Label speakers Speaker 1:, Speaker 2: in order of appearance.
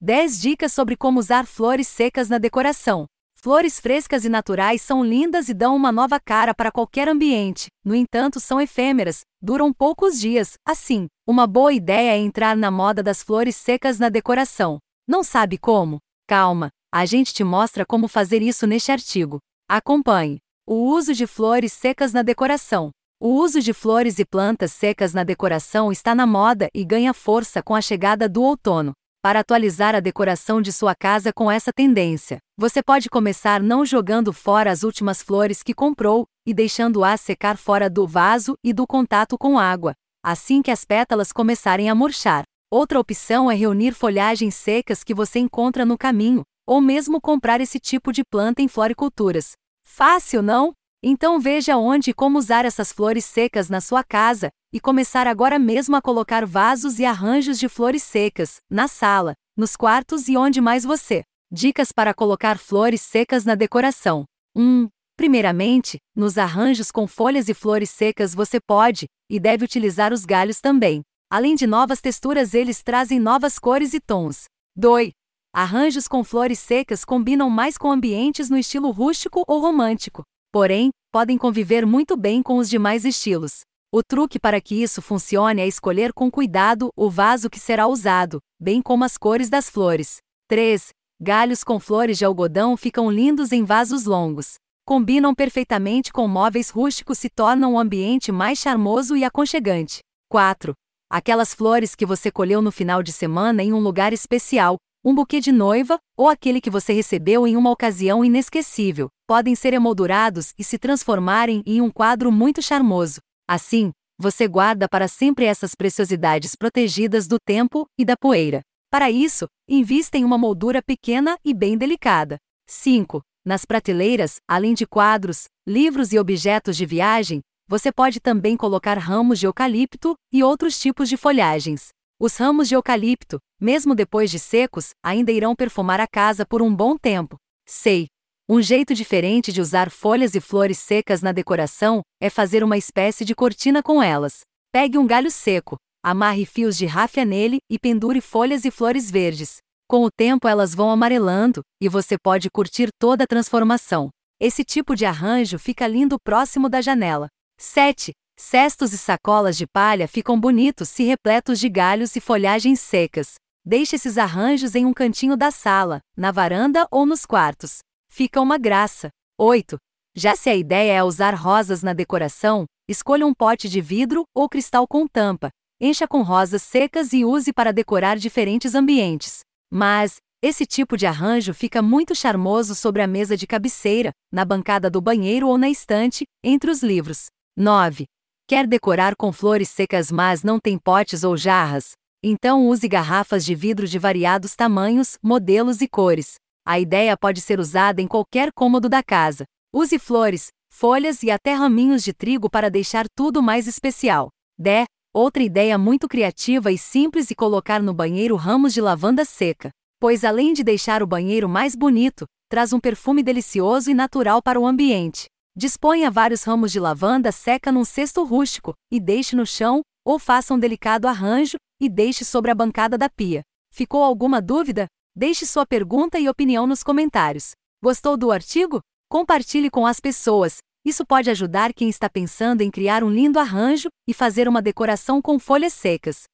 Speaker 1: 10 dicas sobre como usar flores secas na decoração. Flores frescas e naturais são lindas e dão uma nova cara para qualquer ambiente. No entanto, são efêmeras, duram poucos dias. Assim, uma boa ideia é entrar na moda das flores secas na decoração. Não sabe como? Calma, a gente te mostra como fazer isso neste artigo. Acompanhe. O uso de flores secas na decoração. O uso de flores e plantas secas na decoração está na moda e ganha força com a chegada do outono. Para atualizar a decoração de sua casa com essa tendência, você pode começar não jogando fora as últimas flores que comprou e deixando-as secar fora do vaso e do contato com água, assim que as pétalas começarem a murchar. Outra opção é reunir folhagens secas que você encontra no caminho, ou mesmo comprar esse tipo de planta em floriculturas. Fácil, não? Então veja onde e como usar essas flores secas na sua casa, e começar agora mesmo a colocar vasos e arranjos de flores secas, na sala, nos quartos e onde mais você. Dicas para colocar flores secas na decoração. 1. Primeiramente, nos arranjos com folhas e flores secas você pode, e deve utilizar os galhos também. Além de novas texturas, eles trazem novas cores e tons. 2. Arranjos com flores secas combinam mais com ambientes no estilo rústico ou romântico. Porém, podem conviver muito bem com os demais estilos. O truque para que isso funcione é escolher com cuidado o vaso que será usado, bem como as cores das flores. 3. Galhos com flores de algodão ficam lindos em vasos longos. Combinam perfeitamente com móveis rústicos e tornam o ambiente mais charmoso e aconchegante. 4. Aquelas flores que você colheu no final de semana em um lugar especial, um buquê de noiva, ou aquele que você recebeu em uma ocasião inesquecível, podem ser emoldurados e se transformarem em um quadro muito charmoso. Assim, você guarda para sempre essas preciosidades protegidas do tempo e da poeira. Para isso, invista em uma moldura pequena e bem delicada. 5. Nas prateleiras, além de quadros, livros e objetos de viagem, você pode também colocar ramos de eucalipto e outros tipos de folhagens. Os ramos de eucalipto, mesmo depois de secos, ainda irão perfumar a casa por um bom tempo. 6. Um jeito diferente de usar folhas e flores secas na decoração é fazer uma espécie de cortina com elas. Pegue um galho seco, amarre fios de ráfia nele e pendure folhas e flores verdes. Com o tempo elas vão amarelando, e você pode curtir toda a transformação. Esse tipo de arranjo fica lindo próximo da janela. 7. Cestos e sacolas de palha ficam bonitos se repletos de galhos e folhagens secas. Deixe esses arranjos em um cantinho da sala, na varanda ou nos quartos. Fica uma graça. 8. Já se a ideia é usar rosas na decoração, escolha um pote de vidro ou cristal com tampa. Encha com rosas secas e use para decorar diferentes ambientes. Mas, esse tipo de arranjo fica muito charmoso sobre a mesa de cabeceira, na bancada do banheiro ou na estante, entre os livros. 9. Quer decorar com flores secas mas não tem potes ou jarras? Então use garrafas de vidro de variados tamanhos, modelos e cores. A ideia pode ser usada em qualquer cômodo da casa. Use flores, folhas e até raminhos de trigo para deixar tudo mais especial. 10. Outra ideia muito criativa e simples é colocar no banheiro ramos de lavanda seca. Pois além de deixar o banheiro mais bonito, traz um perfume delicioso e natural para o ambiente. Disponha vários ramos de lavanda seca num cesto rústico, e deixe no chão, ou faça um delicado arranjo, e deixe sobre a bancada da pia. Ficou alguma dúvida? Deixe sua pergunta e opinião nos comentários. Gostou do artigo? Compartilhe com as pessoas. Isso pode ajudar quem está pensando em criar um lindo arranjo e fazer uma decoração com folhas secas.